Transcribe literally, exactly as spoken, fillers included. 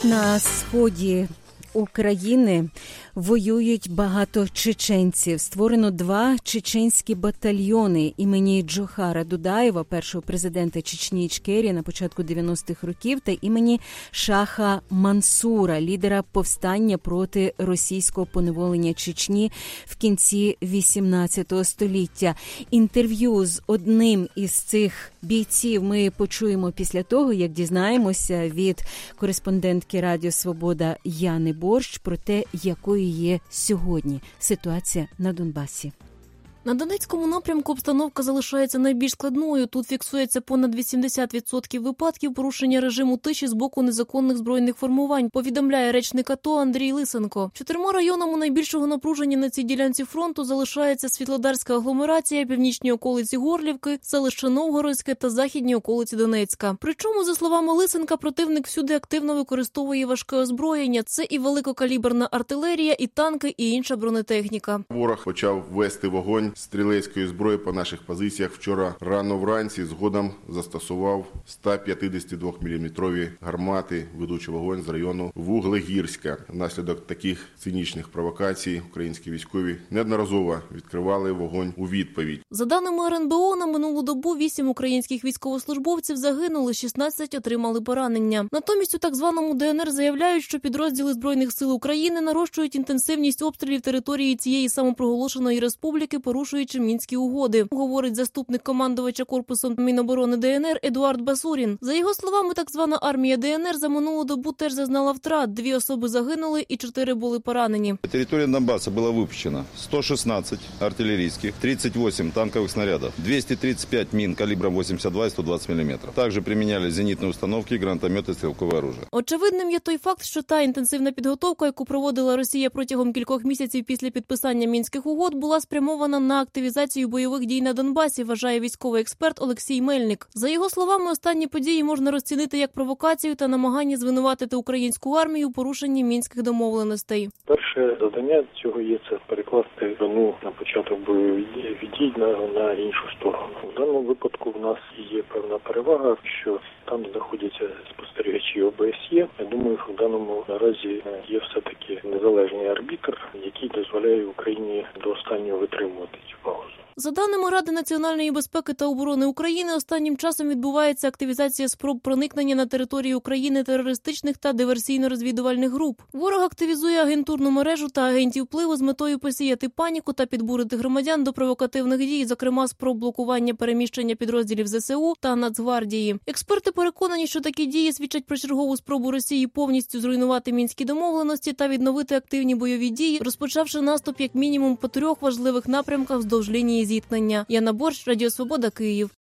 На сході України воюють багато чеченців. Створено два чеченські батальйони імені Джохара Дудаєва, першого президента Чечні Ічкерії на початку дев'яностих років, та імені Шаха Мансура, лідера повстання проти російського поневолення Чечні в кінці вісімнадцятого століття. Інтерв'ю з одним із цих бійців ми почуємо після того, як дізнаємося від кореспондентки Радіо Свобода Яни Борщ про те, якою є сьогодні ситуація на Донбасі. На Донецькому напрямку обстановка залишається найбільш складною. Тут фіксується понад вісімдесят відсотків випадків порушення режиму тиші з боку незаконних збройних формувань, повідомляє речник АТО Андрій Лисенко. Чотирма районами найбільшого напруження на цій ділянці фронту залишається Світлодарська агломерація, північні околиці Горлівки, селище Новгородське та західні околиці Донецька. Причому, за словами Лисенка, противник всюди активно використовує важке озброєння. Це і великокаліберна артилерія, і танки, і інша бронетехніка. Ворог почав вести вогонь стрілецької зброї по наших позиціях. Вчора рано вранці згодом застосував сто п'ятдесятидвоміліметрові гармати, ведучи вогонь з району Вуглегірська. Внаслідок таких цинічних провокацій українські військові неодноразово відкривали вогонь у відповідь. За даними ер ен бе о, на минулу добу вісім українських військовослужбовців загинули, шістнадцять отримали поранення. Натомість у так званому де ен ер заявляють, що підрозділи Збройних сил України нарощують інтенсивність обстрілів території цієї самопроголошеної республіки, порушуючи Мінські угоди, говорить заступник командувача корпусом Міноборони де ен ер Едуард Басурін. За його словами, так звана армія де ен ер за минулу добу теж зазнала втрат. Дві особи загинули і чотири були поранені. На території Донбасу було випущено сто шістнадцять артилерійських, тридцять вісім танкових снарядів, двісті тридцять п'ять мін калібром вісімдесят два і сто двадцять міліметрів. Також приміняли зенітні установки, гранатомети, стрілкове оружие. Очевидним є той факт, що та інтенсивна підготовка, яку проводила Росія протягом кількох місяців після підписання Мінських угод, була спрямована на активізацію бойових дій на Донбасі, вважає військовий експерт Олексій Мельник. За його словами, останні події можна розцінити як провокацію та намагання звинуватити українську армію у порушенні мінських домовленостей. Перше завдання цього є це перекласти вину на початок бойових дій на, на іншу сторону. В даному випадку в нас є певна перевага, що там знаходяться спостерігачі о бе ес є. Я думаю, що в даному наразі є все-таки незалежний арбітр, який дозволяє Україні до останнього витримувати цю паузу. За даними Ради національної безпеки та оборони України, останнім часом відбувається активізація спроб проникнення на територію України терористичних та диверсійно-розвідувальних груп. Ворог активізує агентурну мережу та агентів впливу з метою посіяти паніку та підбурити громадян до провокативних дій, зокрема спроб блокування переміщення підрозділів зе се у та Нацгвардії. Експерти переконані, що такі дії свідчать про чергову спробу Росії повністю зруйнувати мінські домовленості та відновити активні бойові дії, розпочавши наступ як мінімум по трьох важливих напрямках вздовж лінії зіткнення. Яна Борщ, Радіо Свобода, Київ.